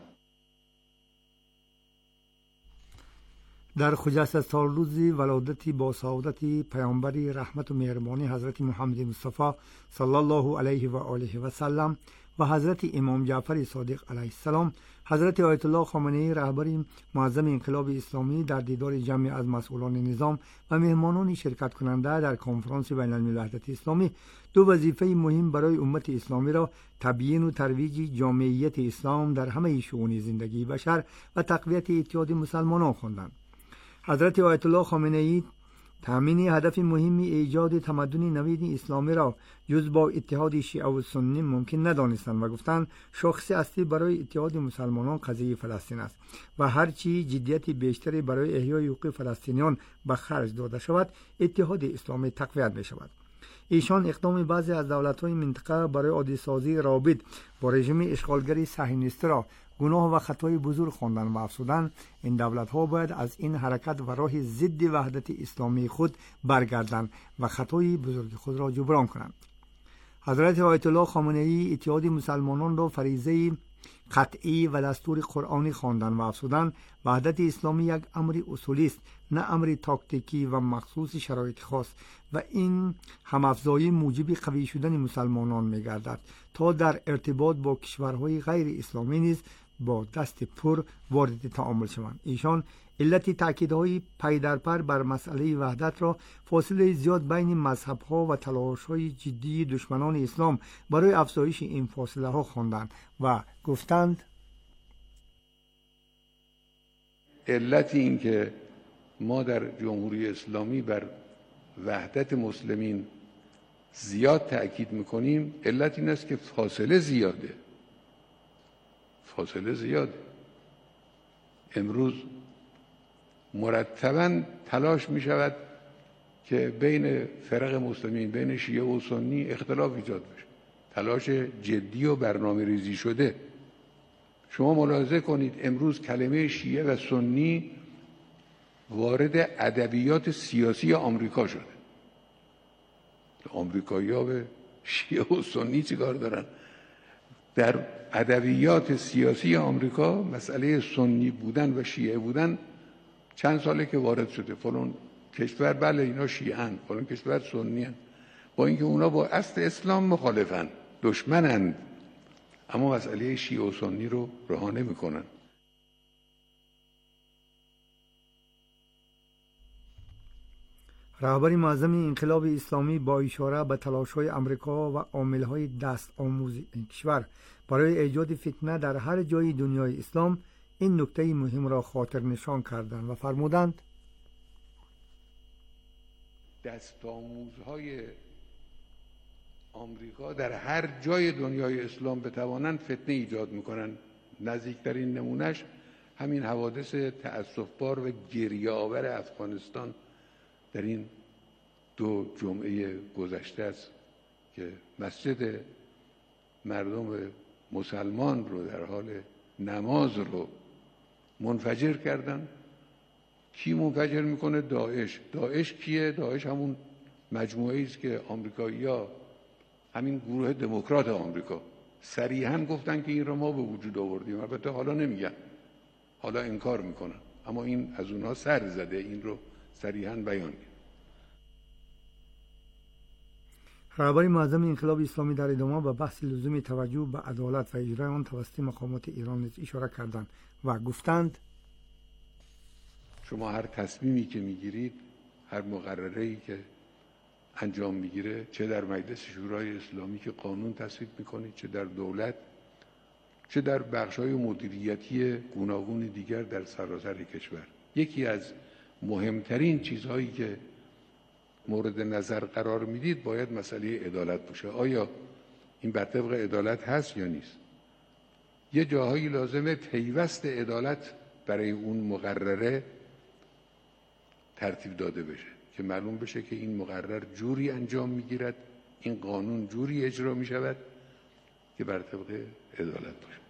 در خجسته سالروز ولادت با سعادت پیامبر رحمت و مهربانی حضرت محمد مصطفی صلی الله علیه و آله و سلم و حضرت امام جعفر صادق علیه السلام، حضرت آیت الله خامنه‌ای رهبر معظم انقلاب اسلامی در دیدار جمع از مسئولان نظام و مهمانان شرکت کننده در کنفرانس بین الملل وحدت اسلامی دو وظیفه مهم برای امت اسلامی را تبیین و ترویج جامعیت اسلام در همه شئون زندگی بشر و تقویت اتحاد مسلمانان خواندند. حضرت آیت الله خامنه‌ای تامین هدف مهمی ایجاد تمدن نوید اسلامی را جز با اتحاد شیعه و سنی ممکن ندانستند و گفتند شاخص اصلی برای اتحاد مسلمانان قضیه فلسطین است و هرچی جدیت بیشتری برای احیای حقوق فلسطینیان به خرج داده شود، اتحاد اسلامی تقویت می شود. ایشان اقدام بعضی از دولت‌های منطقه برای عادی سازی رابط با رژیم اشغالگری صهیونیستی را گناه و خطای بزرگ خواندند و افزودند این دولت‌ها باید از این حرکت و راه ضد وحدت اسلامی خود برگردند و خطای بزرگ خود را جبران کنند. حضرت آیت الله خامنه‌ای اتحاد مسلمانان را فریضه قطعی و دستور قرآنی خواندند و افزودند وحدت اسلامی یک امر اصولی است، نه امر تاکتیکی و مخصوص شرایط خاص، و این همافزایی موجب قوی شدن مسلمانان می‌گردد تا در ارتباط با کشورهای غیر اسلامی نیز با دست پر وارد تعامل شوند. ایشان علت تأکیدهای پی در پر بر مسئله وحدت را فاصله زیاد بین مذهب‌ها و تلاش‌های جدی دشمنان اسلام برای افزایش این فاصله ها خواندند و گفتند علت این که ما در جمهوری اسلامی بر وحدت مسلمین زیاد تأکید میکنیم، علت این است که فاصله زیاده فاصله زیاده امروز مرتباً تلاش می شود که بین فرق مسلمین، بین شیعه و سنی اختلاف ایجاد بشه، تلاش جدی و برنامه ریزی شده. شما ملاحظه کنید امروز کلمه شیعه و سنی وارد ادبیات سیاسی آمریکا شده. آمریکایی‌ها به شیعه و سنی چیکار دارن؟ در ادبیات سیاسی آمریکا مسئله سنی بودن و شیعه بودن چند ساله که وارد شده. فلان کشور بله اینا شیعه‌اند، فلان کشور سنی‌اند، با اینکه اونا با اصل اسلام مخالفن، دشمنند، اما مسئله شیعه و سنی رو رها نمی‌کنن. رهبر معظم انقلاب اسلامی با اشاره به تلاش‌های آمریکا و عامل‌های دست آموز این کشور برای ایجاد فتنه در هر جای دنیای اسلام این نکته مهم را خاطر نشان کردند و فرمودند دستاموزهای آمریکا در هر جای دنیای اسلام بتوانند فتنه ایجاد میکنن. نزدیکترین نمونش همین حوادث تأسفبار و گریه‌آور افغانستان در این دو جمعه گذشته است که مسجد مردم مسلمان رو در حال نماز رو منفجر کردن. کی منفجر میکنه؟ داعش. داعش کیه؟ داعش همون مجموعه است که آمریکایی‌ها، همین گروه دموکرات آمریکا صریحاً گفتن که این رو ما به وجود آوردیم. البته حالا نمیگن، حالا انکار میکنن، اما این از اونها سر زده، این رو صریحاً بیان کرد. رهبر معظم انقلاب اسلامی در ادامه به بحث لزوم توجه به عدالت و اجرای آن توسط مقامات ایران نیز اشاره کردند و گفتند شما هر تصمیمی که میگیرید، هر مقرره‌ای که انجام میگیره، چه در مجلس شورای اسلامی که قانون تصویب میکنید، چه در دولت، چه در بخش‌های مدیریتی گوناگون دیگر در سراسر کشور، یکی از مهمترین چیزهایی که مورد نظر قرار میدید باید مسئله عدالت باشه. آیا این بر طبق عدالت هست یا نیست؟ یه جاهایی لازمه پیوست عدالت برای اون مقرره ترتیب داده بشه که معلوم بشه که این مقرر جوری انجام میگیرد، این قانون جوری اجرا میشود که بر طبق عدالت باشه.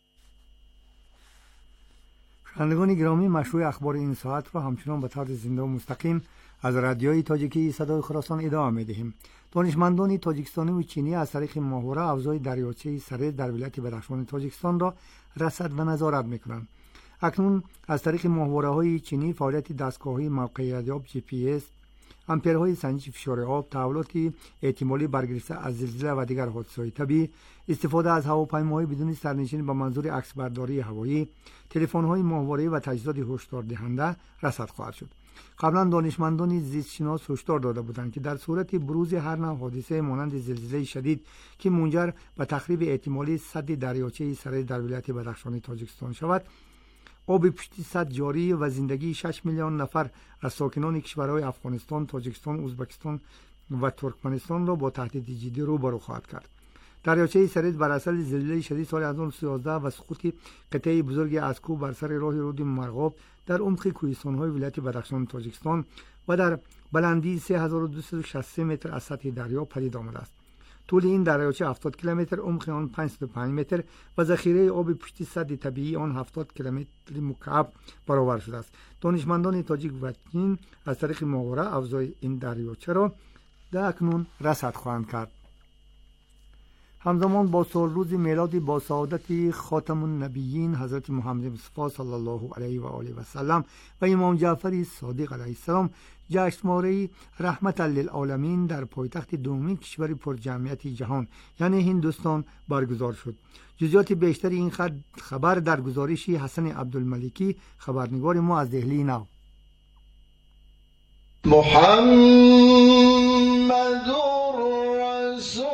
شنوندگان گرامی، مشروع اخبار این ساعت را همچنان به طرز زنده و مستقیم از رادیوی تاجیکی صدای خراسان ادامه می‌دهیم. دانشمندان تاجیکستانی و چینی از طریق ماهواره افزای دریاچه سرد در ولایت بدخشان تاجیکستان را رصد و نظارت می‌کنند. اکنون از طریق ماهواره‌های چینی فعالیت دستگاه‌های موقعیت‌یاب جی پی اس، امپرهای سنجش فشار آب، تحولات احتمالی برگرفته از زلزله و دیگر حادثه‌های طبیعی، استفاده از هواپیماهای بدون سرنشین به منظور عکسبرداری هوایی، تلفن‌های ماهواره‌ای و تجهیزات هشدار دهنده رصد خواهد شد. قبلا دانشمندان زیستشناس هشدار داده بودند که در صورت بروز هر نوع حادثه مانند زلزله شدید که منجر به تخریب احتمالی سد دریاچه سرد در ولایت بدخشان تاجیکستان شود، آب پشتی سد جاری و زندگی شش میلیون نفر از ساکنان کشورهای افغانستان، تاجیکستان، ازبکستان و ترکمنستان را با تهدید جدی روبرو خواهد کرد. دریاچه سرد بر اثر زلزله شدید سال هزار و نهصد و سیزده و سقوط قطعه بزرگ از کوه بر سر راه رود مرغاب در عمق کوهستان‌های ولایت بدخشان تاجیکستان و در بلندی سه هزار و دویست و شصت و سه متر از سطح دریا پدید آمده است. طول این دریاچه هفتاد کیلومتر، عمق آن پانصد و پنج متر و ذخیره آب پشتی سد طبیعی آن هفتاد کیلومتر مکعب برابر شده است. دانشمندان تاجیک و چین از طریق ماهواره افزای این دریاچه را در اکنون رصد خواهند کرد. همزمان با سال روز میلاد با سعادت خاتم النبیین حضرت محمد مصطفی صلی الله علیه و آله و سلم و امام جعفر صادق علیه السلام، جشنواره رحمت للعالمین در پایتخت دومین کشور پرجمعیت جهان یعنی هندوستان برگزار شد. جزئیات بیشتر این خبر در گزارش حسن عبدالملکی، خبرنگار ما از دهلی نو. محمد رسول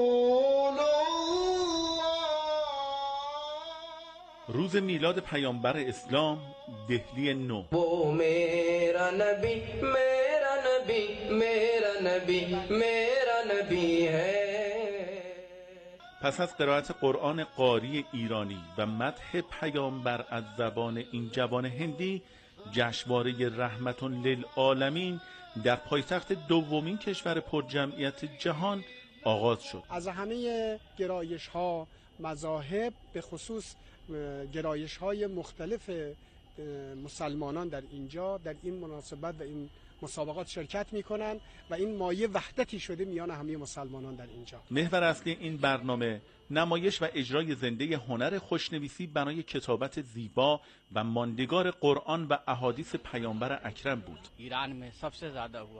روز میلاد پیامبر اسلام، دهلی نو. وہ میرا نبی میرا نبی میرا نبی میرا نبی ہے. پس از قرائت قرآن قاری ایرانی و مدح پیامبر از زبان این جوان هندی، جشنواره رحمت للعالمین در پایتخت دومین کشور پرجمعیت جهان آغاز شد. از همه گرایش ها، مذاهب، به خصوص گرایش های مختلف مسلمانان در اینجا در این مناسبت و این مسابقات شرکت میکنن و این مایه وحدتی شده میان همه مسلمانان در اینجا. محور اصلی این برنامه نمایش و اجرای زنده هنر خوشنویسی برای کتابت زیبا و ماندگار قرآن و احادیث پیامبر اکرم بود. ایران میں سب سے زیادہ ہوا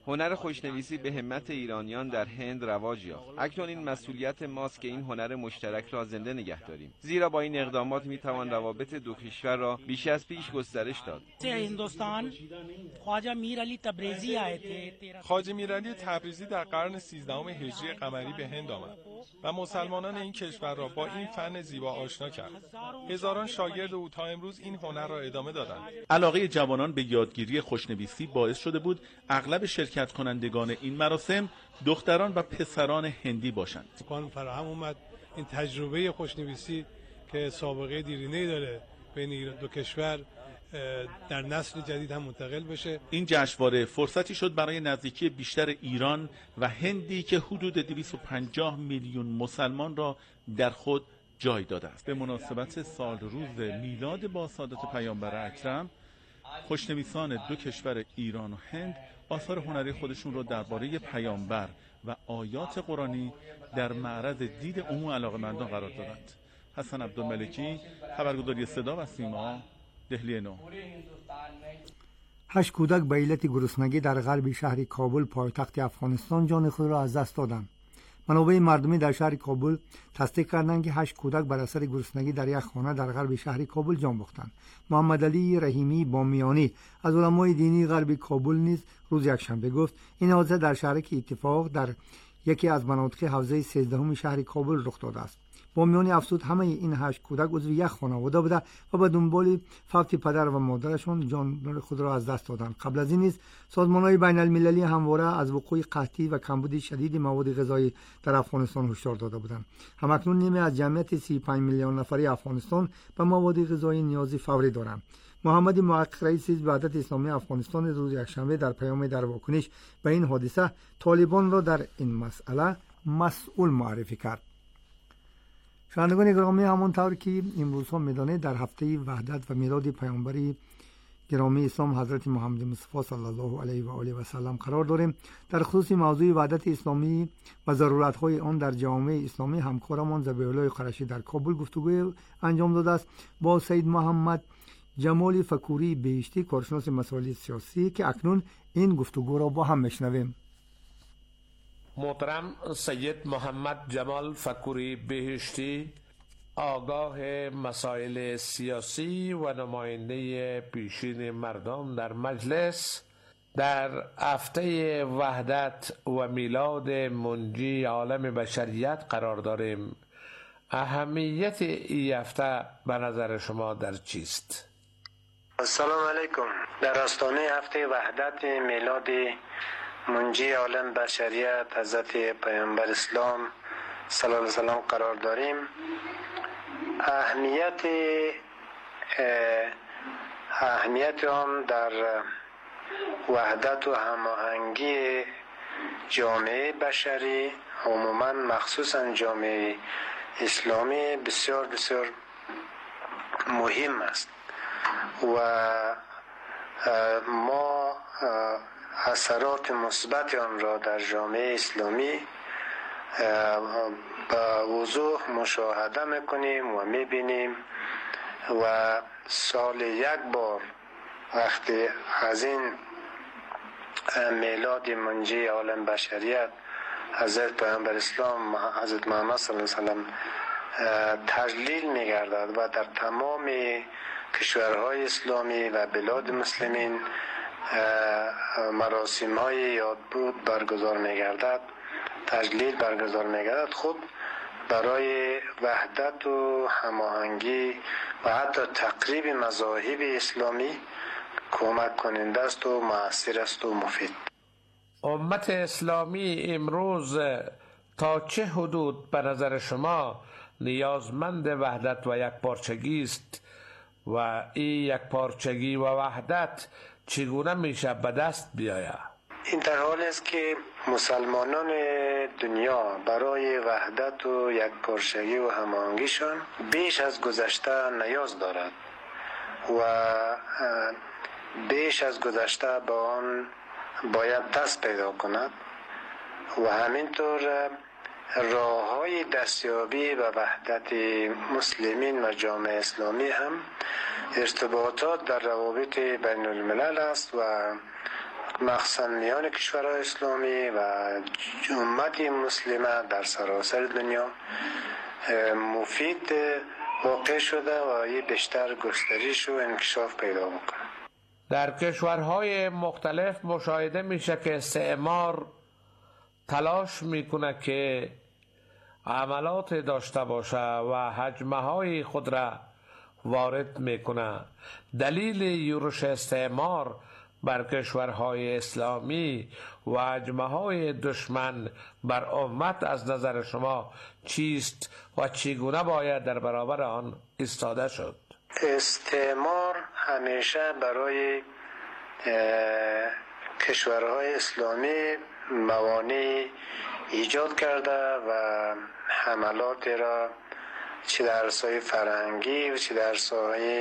هنر خوشنویسی به همت ایرانیان در هند رواج یافت. اکنون این مسئولیت ماست که این هنر مشترک را زنده نگه داریم، زیرا با این اقدامات میتوان روابط دو کشور را بیش از پیش گسترش داد. هندوستان خواجه میرعلی تبریزی آئے تھے. خواجه میرعلی تبریزی در قرن سیزدهم هجری قمری به هند آمد و مسلمانان این کشور را با این فن زیبا آشنا کرد. هزاران شاگرد او تا امروز این هنر را ادامه دادند. علاقه جوانان به یادگیری خوشنویسی باعث شده بود اغلب شرکت کنندگان این مراسم دختران و پسران هندی باشند. امکان فراهم اومد این تجربه خوشنویسی که سابقه دیرینه‌ای داره بین دو کشور در نسل جدید هم منتقل بشه. این جشنواره فرصتی شد برای نزدیکی بیشتر ایران و هندی که حدود دویست و پنجاه میلیون مسلمان را در خود جای داده است. به مناسبت سال روز میلاد با سعادت پیامبر اکرم، خوشنویسان دو کشور ایران و هند آثار هنری خودشون را درباره پیامبر و آیات قرآنی در معرض دید عموم علاقه‌مندان قرار دادند. حسن عبدالملکی، خبرگزاری صدا و سیما، دهلی نو. هشت کودک به علت گرسنگی در غرب شهر کابل پایتخت افغانستان جان خود را از دست دادند. منابع مردمی در شهر کابل تصدیق کردند که هشت کودک بر اثر گرسنگی در یک خانه در غرب شهر کابل جان باختند. محمد علی رحیمی بامیانی از علمای دینی غرب کابل نیز روز یکشنبه گفت این حادثه در شهرک اتفاق در یکی از مناطق حوزه سیزدهم شهر کابل رخ داده است. بامیانی افزود همه این هشت کودک عضو یک خانواده بوده و به دنبال فوت پدر و مادرشان جان خود را از دست دادند. قبل از این نیز سازمان‌های بین المللی همواره از وقوع قحطی و کمبود شدید مواد غذایی در افغانستان هشدار داده بودند. همکنون نیمه از جمعیت سی و پنج میلیون نفری افغانستان به مواد غذایی نیازی فوری دارند. محمد محقق رئیس حزب وحدت اسلامی افغانستان روز یکشنبه در پیامی در واکنش به این حادثه طالبان را در این مسئله مسئول معرفی کرد. شنوندگان گرامی، همانطور که امروز ها میدانید در هفته وحدت و میلاد پیامبر گرامی اسلام حضرت محمد مصطفی صلی الله علیه و آله و سلم قرار داریم. در خصوص موضوع وحدت اسلامی و ضرورت های آن در جامعه اسلامی همکارمان ذبیح الله قرشی در کابل گفتگو انجام داده است با سید محمد جمال فکوری بهشتی، کارشناس مسائل سیاسی، که اکنون این گفتگو را با هم میشنویم. محترم سید محمد جمال فکوری بهشتی، آگاه مسائل سیاسی و نماینده پیشین مردم در مجلس، در هفته وحدت و میلاد منجی عالم بشریت قرار داریم. اهمیت این هفته به نظر شما در چیست؟ السلام علیکم. در آستانه هفته وحدت میلاد منجی عالم بشریت حضرت پیامبر اسلام صلی الله علیه و سلم قرار داریم. اهمیت اهمیت آن در وحدت و هماهنگی جامعه بشری، عموما مخصوصا جامعه اسلامی، بسیار بسیار مهم است و ما اثرات مثبت آن را در جامعه اسلامی به وضوح مشاهده میکنیم و میبینیم و سال یک بار وقتی از این میلاد منجی عالم بشریت حضرت پیامبر اسلام حضرت محمد صلی الله علیه و سلم تجلیل میگردد و در تمام کشورهای اسلامی و بلاد مسلمین مراسم های یادبود برگزار میگردد، تجلیل برگزار میگردد، خود برای وحدت و هماهنگی و حتی تقریب مذاهب اسلامی کمک کننده است و مؤثر است و مفید. امت اسلامی امروز تا چه حدود به نظر شما نیازمند وحدت و یک پارچگی است و این یک پارچگی و وحدت چگونه میشه به دست بیاید؟ این در حال است که مسلمانان دنیا برای وحدت و یک پارچگی و هماهنگیشان بیش از گذشته نیاز دارد و بیش از گذشته به آن باید دست پیدا کند و همینطور راه‌های دستیابی به وحدت مسلمین و جامعه اسلامی هم ارتباطات در روابط بین الملل است و مخصوصا میان کشورهای اسلامی و امت مسلمه در سراسر دنیا مفید واقع شده و یه بیشتر گسترش و انکشاف پیدا بکنه. در کشورهای مختلف مشاهده میشه که استعمار تلاش میکنه که عملات داشته باشه و حجمه های خود را وارد میکنه. دلیل یورش استعمار بر کشورهای اسلامی و حجمه های دشمن بر امت از نظر شما چیست و چگونه باید در برابر آن ایستاده شد؟ استعمار همیشه برای کشورهای اسلامی موانع ایجاد کرده و حملات را چه در ساحه فرهنگی و چه در ساحه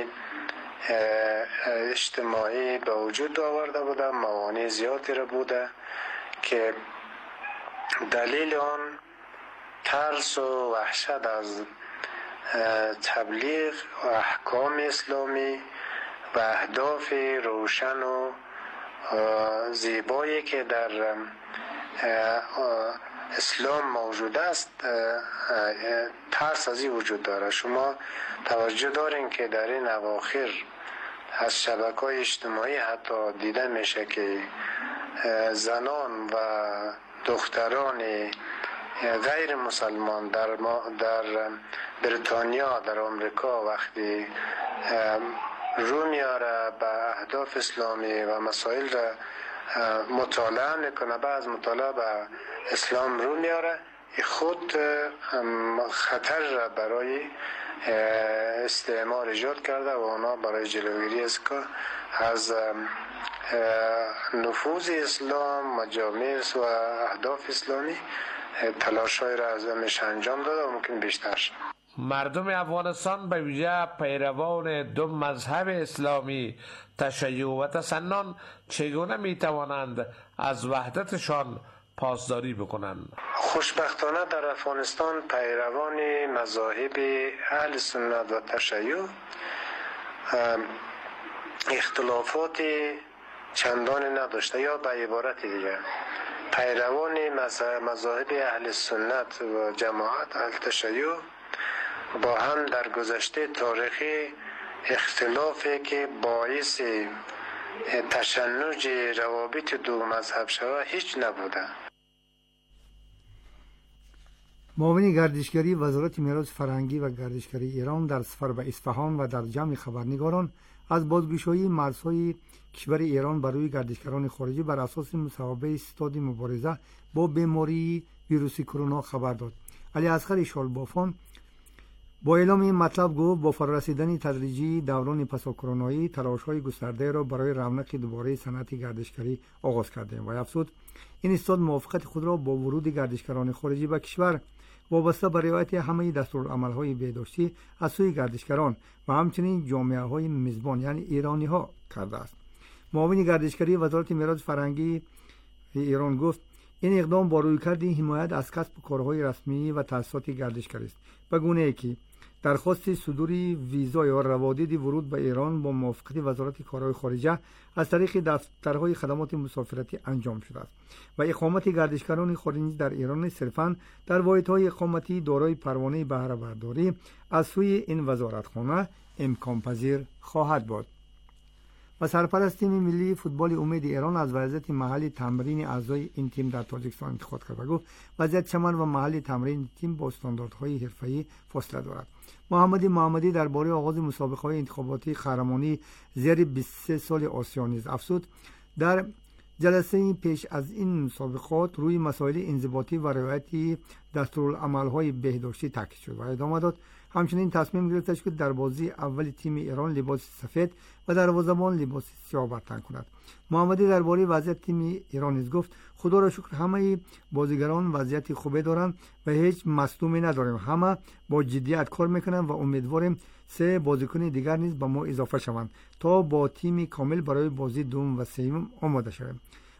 اجتماعی به وجود آورده بوده. موانع زیادی را بوده که دلیل آن ترس و وحشت از تبلیغ و احکام اسلامی و اهداف روشن و زیبایی که در اسلام موجود است ترس از این وجود داره. شما توجه دارین که در این اواخر از شبکه‌های اجتماعی حتی دیده میشه که زنان و دختران غیر مسلمان در, در بریتانیا در آمریکا وقتی رو میاره به اهداف اسلامی و مسائل را مطالعه میکنه، بعد از مطالعه به اسلام رو میاره، خود خطر را برای استعمار ایجاد کرده و اونا برای جلوگیری از که از نفوذ اسلام و جامعه و اهداف اسلامی تلاش‌های را از همیشه انجام داده و ممکن بیشتر شد. مردم افغانستان به ویژه پیروان دو مذهب اسلامی تشیع و تسنن چگونه می توانند از وحدتشان پاسداری بکنند؟ خوشبختانه در افغانستان پیروان مذاهب اهل سنت و تشیع اختلافات چندانی نداشته، یا به عبارت دیگر پیروان مذاهب اهل سنت و جماعت اهل تشیع با هم در گذشته تاریخی اختلافی که باعث تشنج روابط دو مذهب شود هیچ نبوده. معاون گردشگری وزارت میراث فرهنگی و گردشگری ایران در سفر به اصفهان و در جمع خبرنگاران از بازگشایی مرزهای کشور ایران برای گردشگران خارجی بر اساس مصوبه ستاد مبارزه با بیماری ویروس کرونا خبر داد. علی اصغر شالبافان با اعلام این مطلب گفت با فرارسیدن تدریجی دوران پسا کرونایی تلاش‌های گسترده را برای رونق دوباره صنعت گردشگری آغاز کردیم و افزود این استاد موافقت خود را با ورود گردشگران خارجی به کشور وابسته به رعایت همه دستورالعمل‌های بهداشتی از سوی گردشگران و همچنین جامعه‌های میزبان یعنی ایرانی‌ها کرده است. معاون گردشگری وزارت میراث فرهنگی ایران گفت این اقدام با رویکرد حمایت از کسب کارهای رسمی و تأسیسات گردشگری است، به گونه‌ای که درخواست صدور ویزا یا روادید ورود به ایران با موافقت وزارت کارهای خارجه از طریق دفترهای خدمات مسافرتی انجام شده است و اقامت گردشگران خارجی در ایران صرفاً در واحدهای اقامتی دارای پروانه بهره برداری از سوی این وزارتخانه امکان پذیر خواهد بود. و سرپرست تیم ملی فوتبال امید ایران از وضعیت محل تمرین اعضای این تیم در تاجیکستان انتقاد کرد و گفت وضعیت چمن و محل تمرین تیم با استانداردهای حرفه‌ای فاصله دارد. محمد محمدی درباره آغاز مسابقه‌های انتخاباتی قهرمانی زیر بیست و سه سال آسیا نیز افزود در جلسه پیش از این مسابقات روی مسائل انضباطی و رعایت دستورالعمل‌های بهداشتی تاکید شد و ادامه داد همچنین تصمیم گرفته شد در بازی اول تیم ایران لباس سفید و دروازه‌بان لباس سیاه بر تن کند. محمدی درباره وضعیت تیم ایران نیز گفت خدا را شکر همه بازیگران وضعیت خوبی دارند و هیچ مصدومی نداریم، همه با جدیت کار میکنند و امیدواریم سه بازیکن دیگر نیز به ما اضافه شوند تا با تیمی کامل برای بازی دوم و سوم آماده شویم.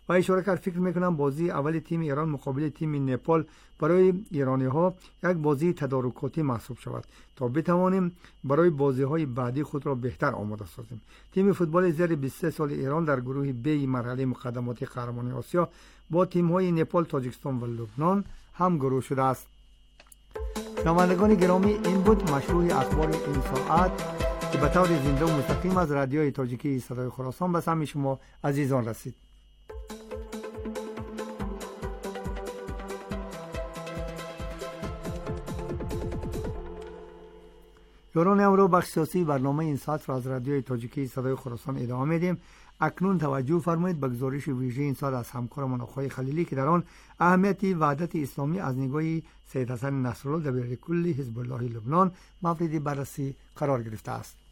و اشاره کرد فکر میکنم بازی اول تیم ایران مقابل تیم نپال برای ایرانی ها یک بازی تدارکاتی محسوب شود تا بتوانیم برای بازی های بعدی خود را بهتر آماده سازیم. تیم فوتبال زیر بیست و سه سال ایران در گروه بی مرحله مقدماتی قهرمانی آسیا با تیم های نپال، تاجیکستان و لبنان هم گروه شده است. شنوندگان گرامی، این بود مشروع اخبار این ساعت که به طور زنده و مستقیم از رادیوی تاجیکی صدای خراسان به سمع شما عزیزان رسید. یاران امرو بخش سیاسی برنامه این ساعت را از رادیوی تاجیکی صدای خراسان ادامه میدیم. اکنون توجه فرمایید به گزارش ویژه این ساعت از همکارمان آقای خلیلی که در آن اهمیت وحدت اسلامی از نگاه سید حسن نصرالله دبیر کل حزب الله لبنان مورد بررسی قرار گرفته است.